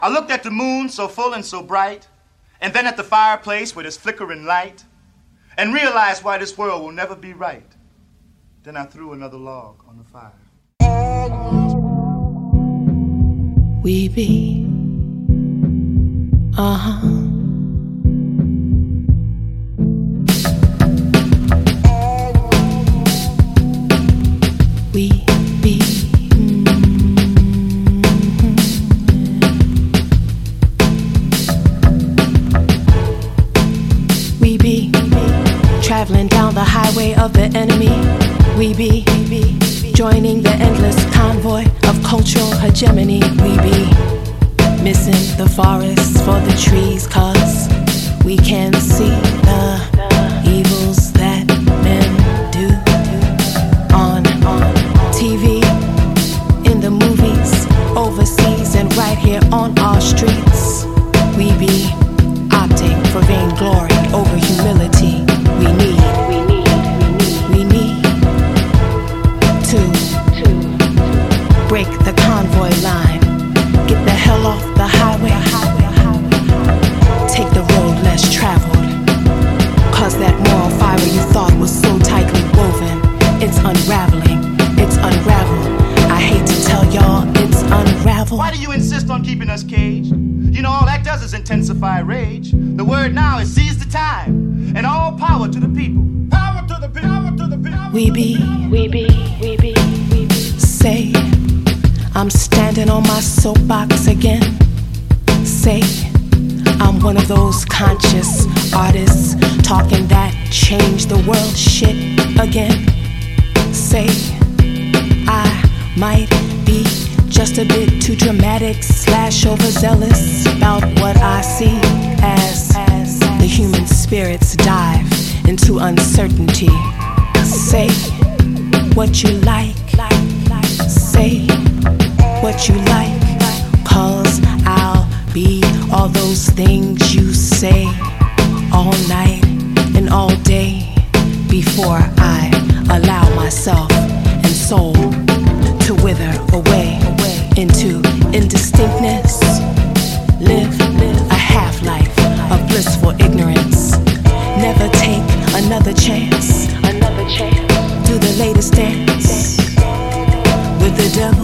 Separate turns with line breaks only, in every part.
I looked at the moon so full and so bright, and then at the fireplace with its flickering light, and realized why this world will never be right. Then I threw another log on the fire.
We be, We be, We be traveling down the highway of the enemy. We be joining the endless convoy of cultural hegemony. We be missing the forests for the trees, 'cause we can see the evils that men do on TV, in the movies, overseas, and right here on our streets. We be opting for vainglory over humility. We need to break the convoy line. Get the hell off the highway. Take the road less traveled. 'Cause that moral fiber you thought was so tightly woven, it's unraveling. It's unraveled. I hate to tell y'all, it's unraveled.
Why do you insist on keeping us caged? You know all that does is intensify rage. The word now is seize the time, and all power to the people. Power to the people.
We be. Say, I'm standing on my soapbox again. Say, I'm one of those conscious artists talking that change the world shit again. Say, I might be just a bit too dramatic / overzealous about what I see as the human spirits dive into uncertainty. Say what you like. Say what you like. 'Cause I'll be all those things you say all night and all day before I allow myself and soul to wither away into indistinctness. Live a half-life of blissful ignorance. Never take another chance. Do the latest dance with the devil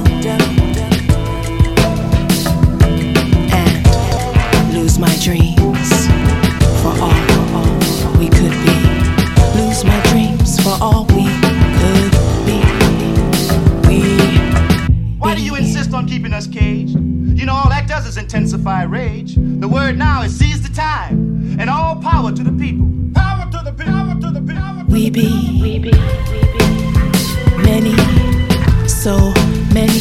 and lose my dreams for all we could be. Lose my dreams for all we could be.
Why do you insist on keeping us caged? You know all that does is intensify rage. The word now is seize the time, and all power to the people. Power to the people.
We be many, so many,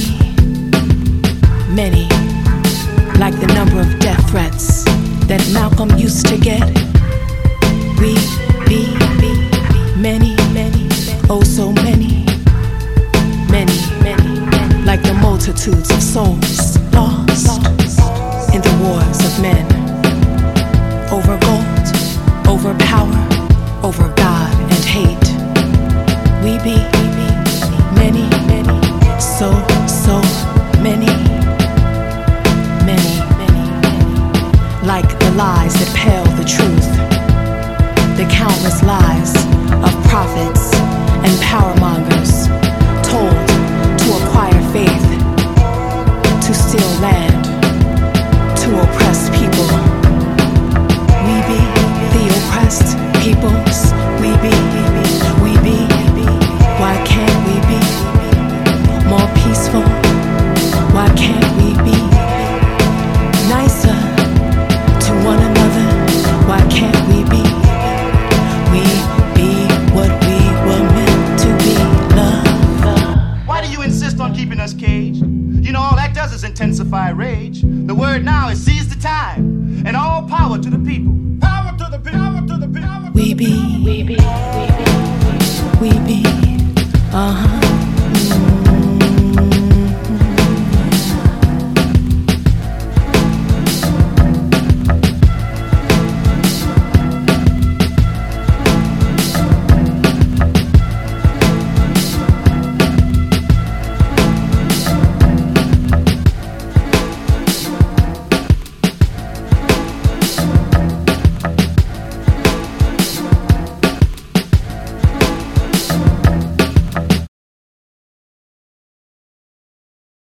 like the number of death threats that Malcolm used to get. We be many, oh so many, like the multitudes of souls lost in the wars of men, over gold, over power, over God and hate. We be many, so many, like the lies that pale the truth, the countless lies of prophets and powermongers told to acquire faith, to steal land, to oppress people. We be the oppressed peoples. We be. Why can't we be more peaceful? Why can't we be nicer to one another? Why can't we be what we were meant to be? Love.
Why do you insist on keeping us caged? You know all that does is intensify rage. The word now is seize the time, and all power to the people. Power to the people.
We be,